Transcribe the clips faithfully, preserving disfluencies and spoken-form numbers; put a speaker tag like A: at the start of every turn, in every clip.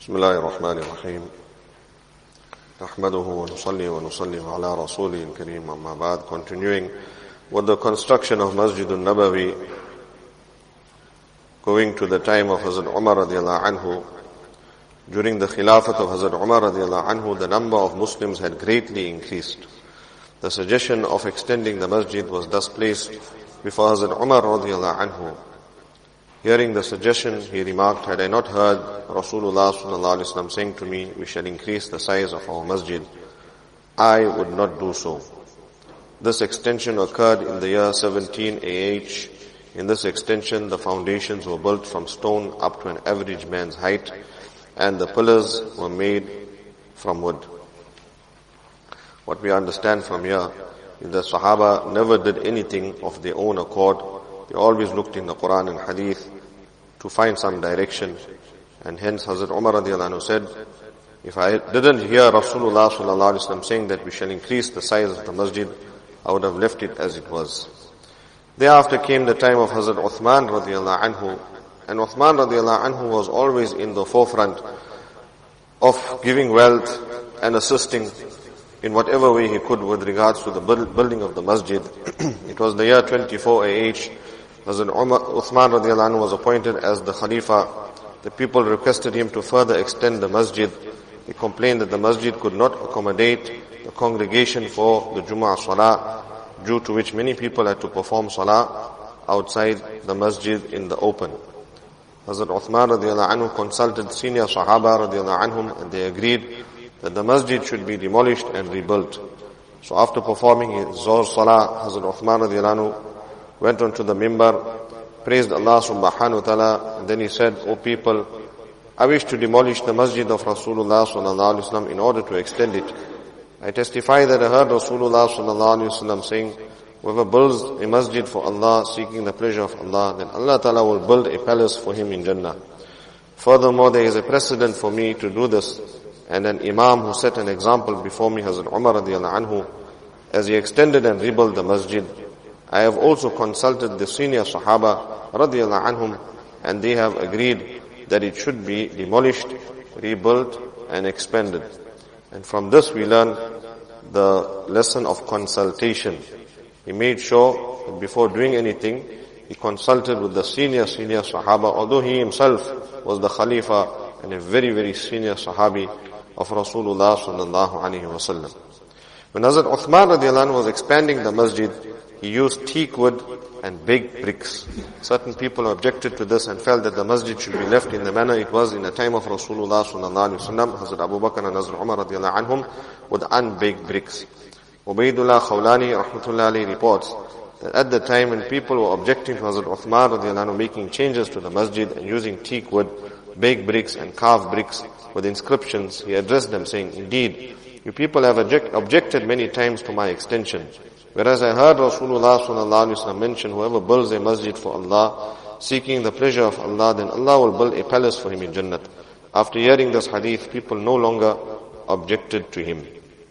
A: بسم الله الرحمن الرحيم نحمده ونصلي ونسلم على رسوله الكريم أما بعد. Continuing with the construction of Masjid al-Nabawi, going to the time of Hazrat Umar radiallahu anhu. During the Khilafat of Hazrat Umar radiallahu anhu, the number of Muslims had greatly increased. The suggestion of extending the masjid was thus placed before Hazrat Umar radiallahu anhu. Hearing the suggestion, he remarked, had I not heard Rasulullah sallallahu alaihi wasallam saying to me, we shall increase the size of our masjid, I would not do so. This extension occurred in the year seventeen A H. In this extension, the foundations were built from stone up to an average man's height, and the pillars were made from wood. What we understand from here is that Sahaba never did anything of their own accord. They always looked in the Quran and Hadith to find some direction. And hence Hazrat Umar radiallahu anhu said, if I didn't hear Rasulullah sallallahu alaihi wasallam saying that we shall increase the size of the masjid, I would have left it as it was. Thereafter came the time of Hazrat Uthman radiallahu anhu. And Uthman radiallahu anhu was always in the forefront of giving wealth and assisting in whatever way he could with regards to the building of the masjid. It was the year twenty-four A H. Hazrat Umar, Uthman radiallahu anhu was appointed as the Khalifa. The people requested him to further extend the masjid. He complained that the masjid could not accommodate the congregation for the Jumu'ah Salah, due to which many people had to perform Salah outside the masjid in the open. Hazrat Uthman radiallahu anhu consulted senior Sahaba radiallahu anhum, and they agreed that the masjid should be demolished and rebuilt. So after performing his Zohr Salah, Hazrat Uthman radiallahu anhu went on to the mimbar, praised Allah subhanahu wa ta'ala, and then he said, O people, I wish to demolish the masjid of Rasulullah sallallahu alaihi wasallam in order to extend it. I testify that I heard Rasulullah sallallahu alaihi wasallam saying, whoever builds a masjid for Allah, seeking the pleasure of Allah, then Allah ta'ala will build a palace for him in Jannah. Furthermore, there is a precedent for me to do this, and an imam who set an example before me, Hazrat Umar radiallahu anhu, as he extended and rebuilt the masjid. I have also consulted the senior Sahaba radiallahu anhum, and they have agreed that it should be demolished, rebuilt and expanded. And from this we learn the lesson of consultation. He made sure that before doing anything, he consulted with the senior, senior Sahaba, although he himself was the Khalifa and a very, very senior Sahabi of Rasulullah sallallahu alaihi wasallam. When Hazrat Uthman radiallahu anhu was expanding the masjid, he used teak wood and baked bricks. Certain people objected to this and felt that the masjid should be left in the manner it was in the time of Rasulullah sallallahu alaihi wasallam. Hazrat Abu Bakr and Hazrat Umar radiallahu anhum with unbaked bricks. Ubaidullah Khawlani rahmatullahi alayhi reports that at the time when people were objecting to Hazrat Uthman radiallahu anhu making changes to the masjid and using teak wood, baked bricks and carved bricks with inscriptions, he addressed them saying, indeed, you people have object, objected many times to my extension. Whereas I heard Rasulullah sallallahu alaihi wasallam mention, whoever builds a masjid for Allah, seeking the pleasure of Allah, then Allah will build a palace for him in Jannah. After hearing this hadith, people no longer objected to him.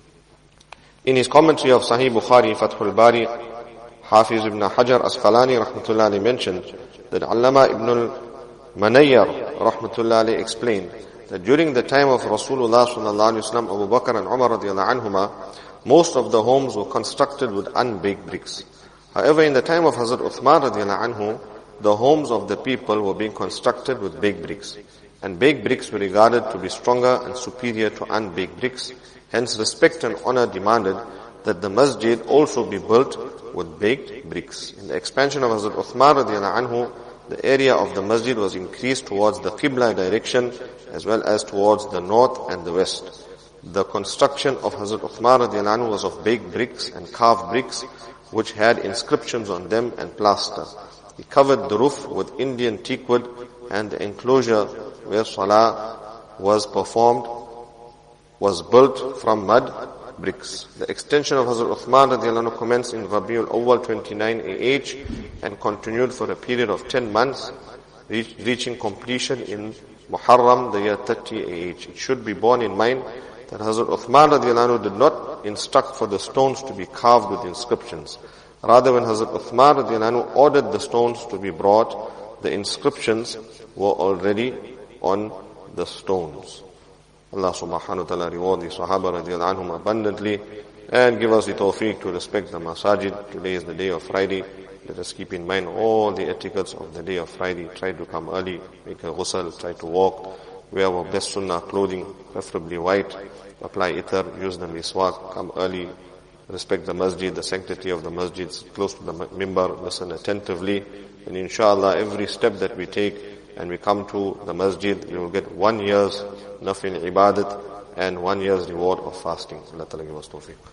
A: In his commentary of Sahih Bukhari, Fathul Bari, Hafiz ibn Hajar Asqalani rahmatullahi alayhi mentioned that Allama ibn al-Manayyar rahmatullahi alayhi explained that during the time of Rasulullah sallallahu alaihi wasallam, Abu Bakr and Umar radiallahu anhuma, most of the homes were constructed with unbaked bricks. However, in the time of Hazrat Uthman radiallahu anhu, the homes of the people were being constructed with baked bricks. And baked bricks were regarded to be stronger and superior to unbaked bricks. Hence, respect and honor demanded that the masjid also be built with baked bricks. In the expansion of Hazrat Uthman radiallahu anhu, the area of the masjid was increased towards the Qibla direction as well as towards the north and the west. The construction of Hazrat Uthman radiallahu anhu was of baked bricks and carved bricks which had inscriptions on them and plaster. He covered the roof with Indian teak wood, and the enclosure where Salah was performed was built from mud bricks. The extension of Hazrat Uthman radiallahu anhu commenced in Rabiul Awwal twenty-nine A H and continued for a period of ten months, reach, reaching completion in Muharram, the year thirty A H. It should be borne in mind that Hazrat Uthman radiallahu anhu did not instruct for the stones to be carved with inscriptions. Rather, when Hazrat Uthman radiallahu anhu ordered the stones to be brought, the inscriptions were already on the stones. Allah subhanahu wa ta'ala reward the Sahaba radiallahu anhum abundantly and give us the tawfiq to respect the masajid. Today is the day of Friday. Let us keep in mind all the etiquettes of the day of Friday. Try to come early, make a ghusl, try to walk, wear our best sunnah clothing, preferably white, apply itar, use the miswak, come early, respect the masjid, the sanctity of the masjid, sit close to the mimbar, listen attentively, and inshallah every step that we take and we come to the masjid, we will get one year's nafil ibadat and one year's reward of fasting. Allah Ta'ala give us tawfiq.